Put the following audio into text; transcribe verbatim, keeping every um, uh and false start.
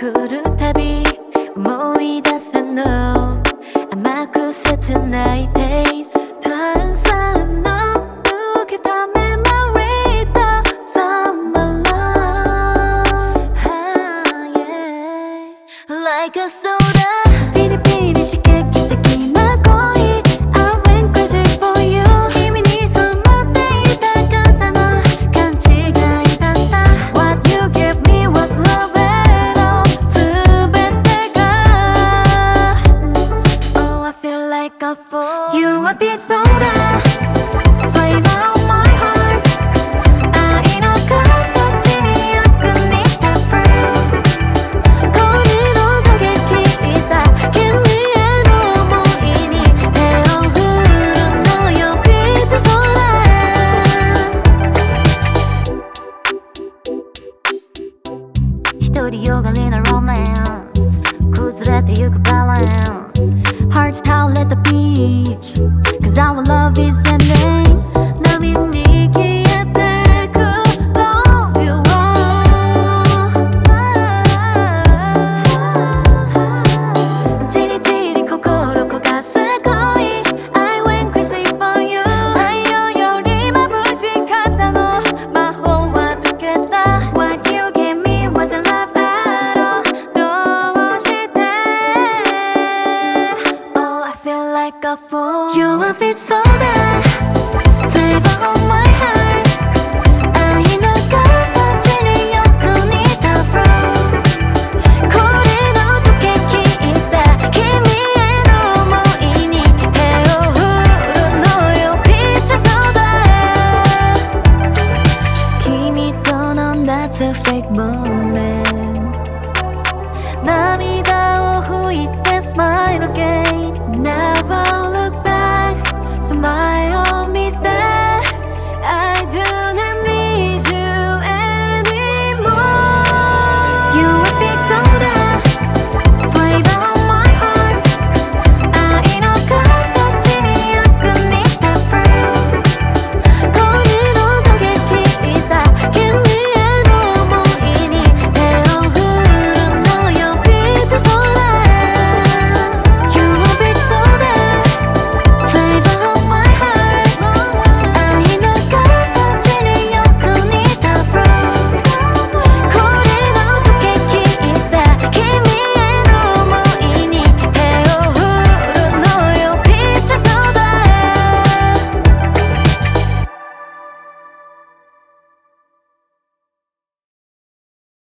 来るたび思い出すの甘く切ないテイスト炭酸の受けたメモリーと Summer love、yeah、Like a soda ピリピリ刺激的な恋 I went crazy for you 君に染まっていた方の勘違いだった What you gave me was love at all 全てが Oh I feel like a fool You a bit soda Flavor of my heart 愛の形によく似た fruit これの過激だ君への想いに手を振るのよ Beach soda 独りよがりなロマンス崩れてゆくバランス Heart towel at the beach Cause our love is ending 波に消えてく Love you all じりじり心焦がす恋 I went crazy for you 太陽より眩しかったの魔法は解けた What you gave me wasn't love at all どうして Oh I feel like a fool You a bit soda Flavor of my